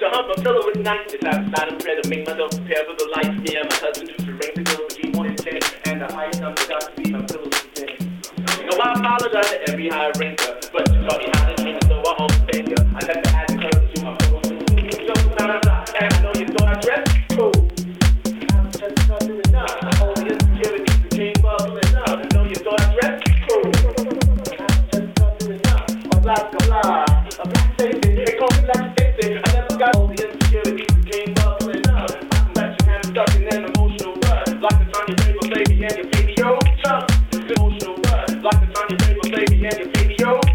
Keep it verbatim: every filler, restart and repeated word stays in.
to hump my pillow at night. Just outside and pray to make myself prepare for the light. Me and my cousin do the ring to go, but he wanted ten. And the high number got to be my pillow to ten. You know, I apologize to every high ranker, but you taught me how to dream, so I hope to you. I never had the courage to my pillow. Just not outside, and I know you thought I dressed cool. I'm just not doing enough. All the insecurities became bubbling up. I know you thought I dressed cool. I'm just not doing enough. A black, a black, a black safety. They call me black safety. I never got all the insecurities became bubbling up. I'm like you kind of stuck in an emotional rut. Like the Tanya Rainbow baby and your baby, yo, tough. Emotional rut. Like the Tanya Rainbow baby and your baby, yo.